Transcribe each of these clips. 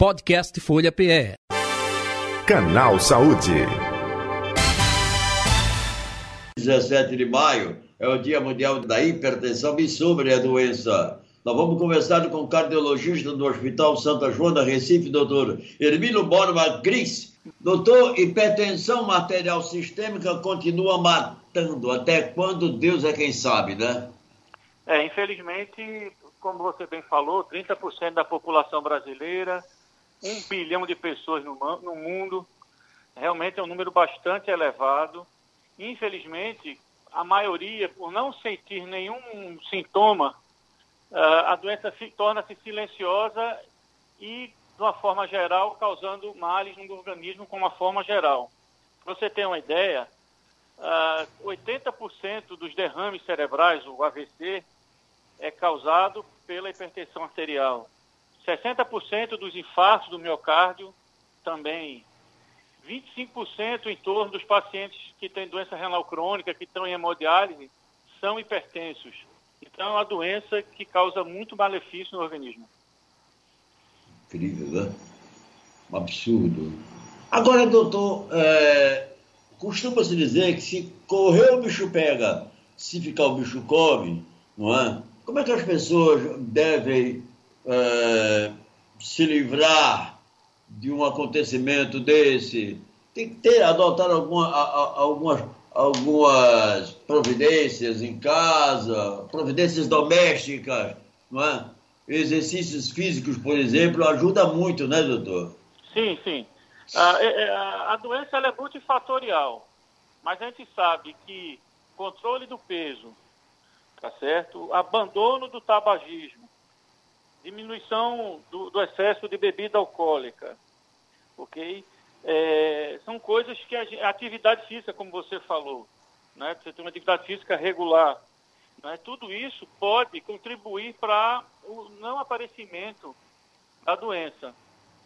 Podcast Folha PE. Canal Saúde. 17 de maio é o Dia Mundial da Hipertensão e sobre a doença. Nós vamos conversar com o cardiologista do Hospital Santa Joana, Recife, doutor Hermínio Borba Gris. Doutor, hipertensão arterial sistêmica continua matando. Até quando? Deus é quem sabe, né? Infelizmente, como você bem falou, 30% da população brasileira, 1 bilhão de pessoas no mundo, realmente é um número bastante elevado. Infelizmente, a maioria, por não sentir nenhum sintoma, a doença torna-se silenciosa e, de uma forma geral, causando males no organismo com uma forma geral. Para você ter uma ideia, 80% dos derrames cerebrais, o AVC, é causado pela hipertensão arterial. 60% dos infartos do miocárdio também. 25% em torno dos pacientes que têm doença renal crônica, que estão em hemodiálise, são hipertensos. Então, é uma doença que causa muito malefício no organismo. Incrível, né? Um absurdo. Agora, doutor, costuma-se dizer que se correr o bicho pega, se ficar o bicho come, não é? Como é que as pessoas devem se livrar de um acontecimento desse? Tem que adotar algumas providências em casa, providências domésticas, não é? Exercícios físicos, por exemplo, ajuda muito, né, doutor? Sim, sim. A doença ela é multifatorial, mas a gente sabe que controle do peso, tá certo? Abandono do tabagismo, diminuição do excesso de bebida alcoólica, ok? São coisas que a atividade física, como você falou, né? Você tem uma atividade física regular, né? Tudo isso pode contribuir para o não aparecimento da doença.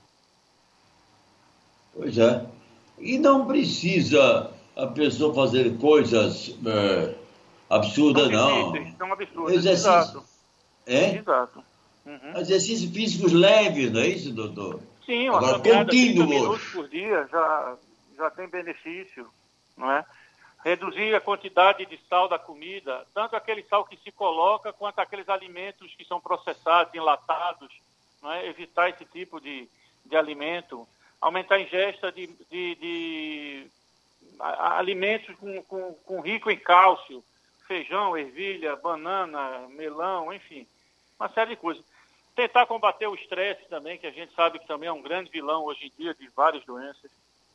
Pois é. E não precisa a pessoa fazer coisas absurdas, não. São absurdas, exercício. Exato. Exato. Uhum. Exercícios físicos leves, não é isso, doutor? Sim, uma caminhada de 30 minutos por dia já tem benefício, não é? Reduzir a quantidade de sal da comida, tanto aquele sal que se coloca, quanto aqueles alimentos que são processados, enlatados, não é? Evitar esse tipo de alimento. Aumentar a ingesta de alimentos com rico em cálcio, feijão, ervilha, banana, melão, enfim, uma série de coisas. Tentar combater o estresse também, que a gente sabe que também é um grande vilão hoje em dia de várias doenças.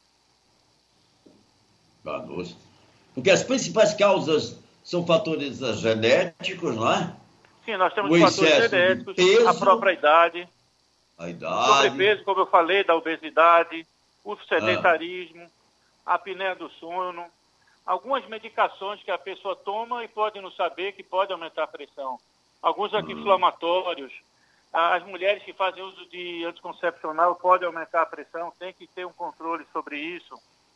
Porque as principais causas são fatores genéticos, não é? Sim, nós temos fatores genéticos, peso, a própria idade, o sobrepeso, como eu falei, da obesidade, o sedentarismo, a apneia do sono, algumas medicações que a pessoa toma e pode não saber que pode aumentar a pressão. Alguns anti-inflamatórios, as mulheres que fazem uso de anticoncepcional podem aumentar a pressão, tem que ter um controle sobre isso.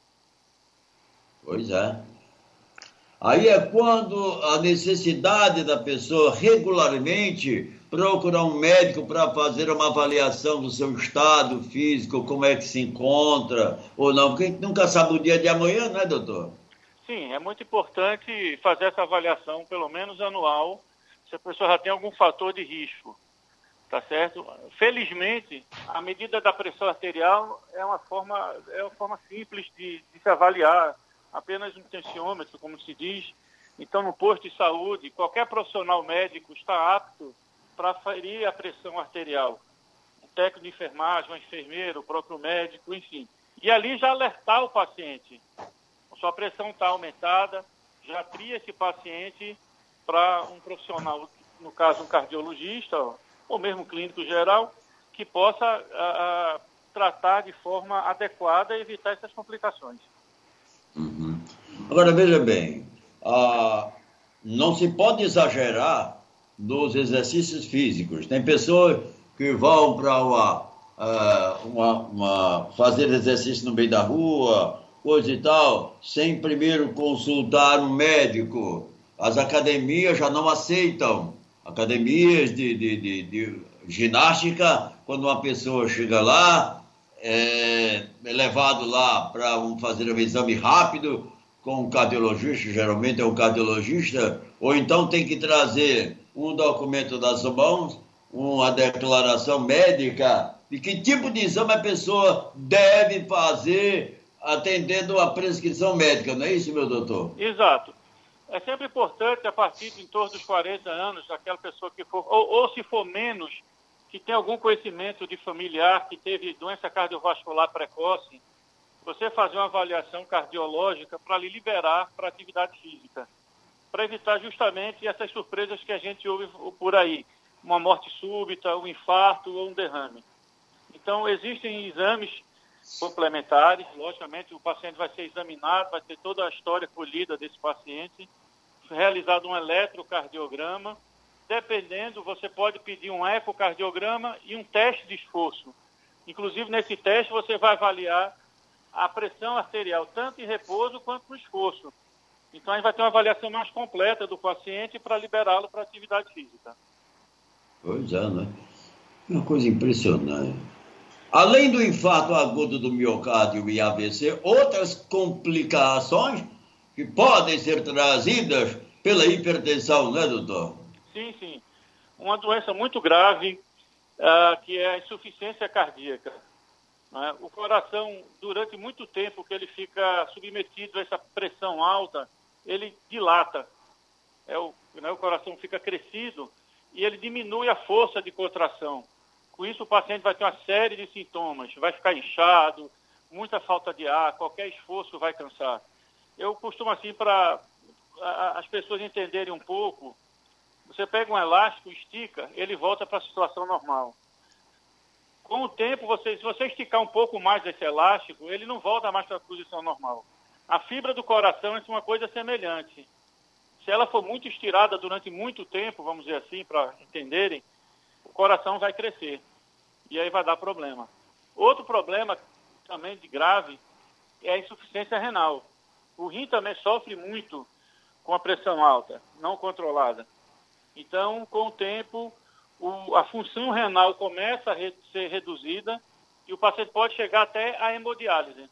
Pois é. Aí é quando a necessidade da pessoa regularmente procurar um médico para fazer uma avaliação do seu estado físico, como é que se encontra ou não, porque a gente nunca sabe o dia de amanhã, né, doutor? Sim, é muito importante fazer essa avaliação, pelo menos anual, se a pessoa já tem algum fator de risco, tá certo? Felizmente, a medida da pressão arterial é uma forma simples de se avaliar, apenas um tensiômetro, como se diz. Então, no posto de saúde, qualquer profissional médico está apto para aferir a pressão arterial. Um técnico de enfermagem, um enfermeiro, o próprio médico, enfim. E ali já alertar o paciente. Sua pressão está aumentada, já tria esse paciente para um profissional, no caso um cardiologista, ou mesmo clínico geral, que possa tratar de forma adequada e evitar essas complicações. Uhum. Agora, veja bem, não se pode exagerar nos exercícios físicos. Tem pessoas que vão para fazer exercício no meio da rua, coisa e tal, sem primeiro consultar um médico. As academias já não aceitam. Academias de ginástica, quando uma pessoa chega lá, é levado lá para fazer um exame rápido com um cardiologista, geralmente é um cardiologista, ou então tem que trazer um documento das mãos, uma declaração médica de que tipo de exame a pessoa deve fazer atendendo a prescrição médica, não é isso, meu doutor? Exato. É sempre importante, a partir de em torno dos 40 anos, aquela pessoa que for, ou se for menos, que tem algum conhecimento de familiar que teve doença cardiovascular precoce, você fazer uma avaliação cardiológica para lhe liberar para atividade física, para evitar justamente essas surpresas que a gente ouve por aí, uma morte súbita, um infarto ou um derrame. Então, existem exames complementares, logicamente o paciente vai ser examinado, vai ter toda a história colhida desse paciente, realizado um eletrocardiograma, dependendo, você pode pedir um ecocardiograma e um teste de esforço. Inclusive, nesse teste, você vai avaliar a pressão arterial, tanto em repouso quanto no esforço. Então, a gente vai ter uma avaliação mais completa do paciente para liberá-lo para atividade física. Pois é, né? Uma coisa impressionante. Além do infarto agudo do miocárdio e AVC, outras complicações que podem ser trazidas pela hipertensão, né, doutor? Sim, sim. Uma doença muito grave, que é a insuficiência cardíaca. Né? O coração, durante muito tempo que ele fica submetido a essa pressão alta, ele dilata. O coração fica crescido e ele diminui a força de contração. Com isso, o paciente vai ter uma série de sintomas. Vai ficar inchado, muita falta de ar, qualquer esforço vai cansar. Eu costumo, assim, para as pessoas entenderem um pouco, você pega um elástico, estica, ele volta para a situação normal. Com o tempo, se você esticar um pouco mais esse elástico, ele não volta mais para a posição normal. A fibra do coração é uma coisa semelhante. Se ela for muito estirada durante muito tempo, vamos dizer assim, para entenderem, o coração vai crescer e aí vai dar problema. Outro problema também de grave é a insuficiência renal. O rim também sofre muito com a pressão alta, não controlada. Então, com o tempo, a função renal começa a ser reduzida e o paciente pode chegar até a hemodiálise.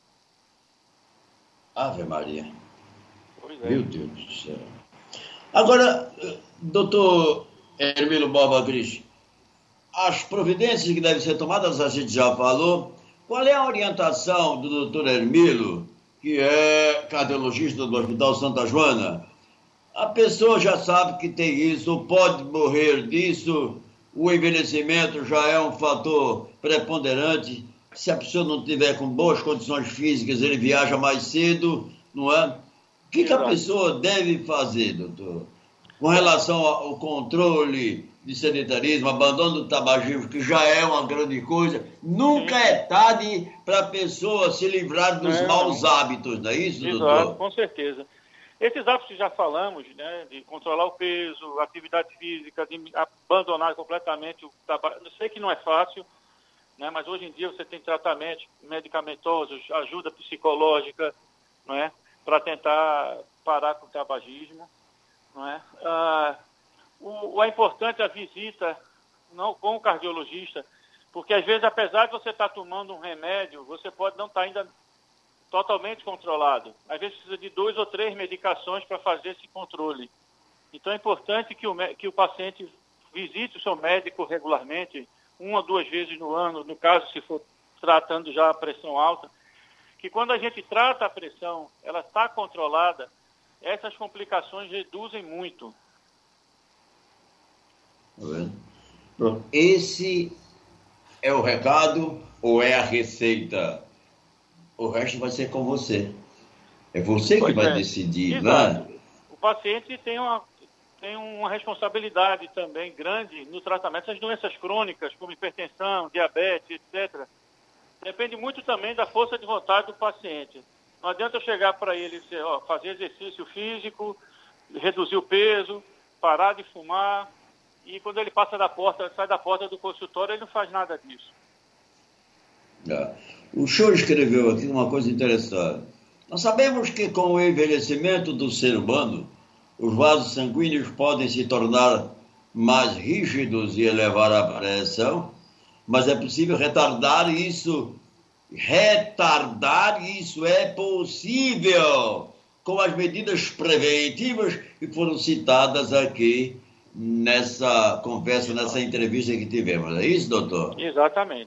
Ave Maria. Pois é. Meu Deus do céu. Agora, doutor Hermilo Borba Cris, as providências que devem ser tomadas, a gente já falou. Qual é a orientação do doutor Hermilo, que é cardiologista do Hospital Santa Joana? A pessoa já sabe que tem isso, pode morrer disso, o envelhecimento já é um fator preponderante. Se a pessoa não tiver com boas condições físicas, ele viaja mais cedo, não é? O que a pessoa deve fazer, doutor? Com relação ao controle de sedentarismo, abandono do tabagismo, que já é uma grande coisa, nunca é tarde para a pessoa se livrar dos maus hábitos, não é isso, doutor? Exato, com certeza. Esses hábitos que já falamos, né, de controlar o peso, atividade física, de abandonar completamente o tabagismo, eu sei que não é fácil, né, mas hoje em dia você tem tratamentos medicamentosos, ajuda psicológica, não é, para tentar parar com o tabagismo. Não é? É importante a visita com o cardiologista, porque às vezes, apesar de você estar tomando um remédio, você pode não estar ainda totalmente controlado. Às vezes precisa de 2 ou 3 medicações para fazer esse controle. Então é importante que o paciente visite o seu médico regularmente, 1 ou 2 vezes no ano, no caso, se for tratando já a pressão alta, que quando a gente trata a pressão, ela está controlada, essas complicações reduzem muito. Pronto. Esse é o recado ou é a receita? O resto vai ser com você. É você que vai decidir, né? O paciente tem uma responsabilidade também grande no tratamento. Essas doenças crônicas, como hipertensão, diabetes, etc., depende muito também da força de vontade do paciente. Não adianta eu chegar para ele e dizer, fazer exercício físico, reduzir o peso, parar de fumar, e quando ele sai da porta do consultório, ele não faz nada disso. O senhor escreveu aqui uma coisa interessante. Nós sabemos que com o envelhecimento do ser humano, os vasos sanguíneos podem se tornar mais rígidos e elevar a pressão, mas é possível retardar isso. Retardar isso é possível com as medidas preventivas que foram citadas aqui nessa conversa, nessa entrevista que tivemos. É isso, doutor? Exatamente.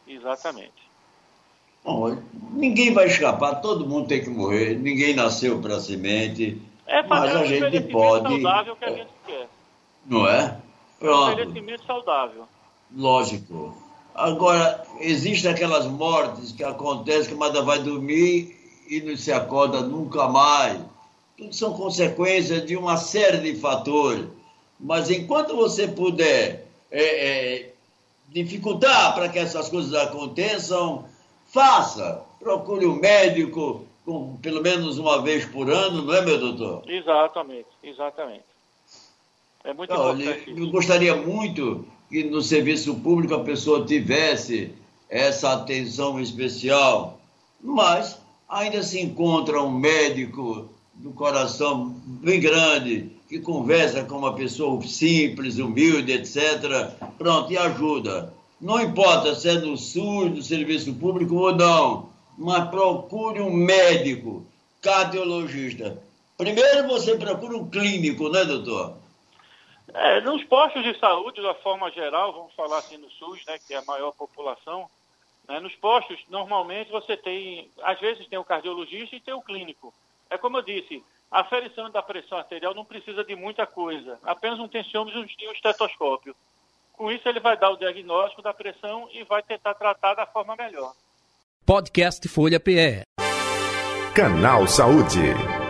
Bom, ninguém vai escapar, todo mundo tem que morrer, ninguém nasceu para semente, mas a gente pode... saudável que a gente quer. Não é? Pronto. Envelhecimento saudável. Lógico. Agora, existem aquelas mortes que acontecem que a Mada vai dormir e não se acorda nunca mais. Tudo são consequências de uma série de fatores. Mas enquanto você puder dificultar para que essas coisas aconteçam, faça. Procure um médico pelo menos uma vez por ano, não é, meu doutor? Exatamente. É muito importante. Eu gostaria muito que no serviço público a pessoa tivesse essa atenção especial, mas ainda se encontra um médico do coração bem grande, que conversa com uma pessoa simples, humilde, etc. Pronto, e ajuda. Não importa se é no SUS, no serviço público ou não, mas procure um médico, cardiologista. Primeiro você procura um clínico, né, doutor? Nos postos de saúde, da forma geral, vamos falar assim no SUS, né, que é a maior população, né, nos postos, normalmente você tem, às vezes tem o cardiologista e tem o clínico. É como eu disse, a aferição da pressão arterial não precisa de muita coisa, apenas um tensiômetro e um estetoscópio. Com isso ele vai dar o diagnóstico da pressão e vai tentar tratar da forma melhor. Podcast Folha PE. Canal Saúde.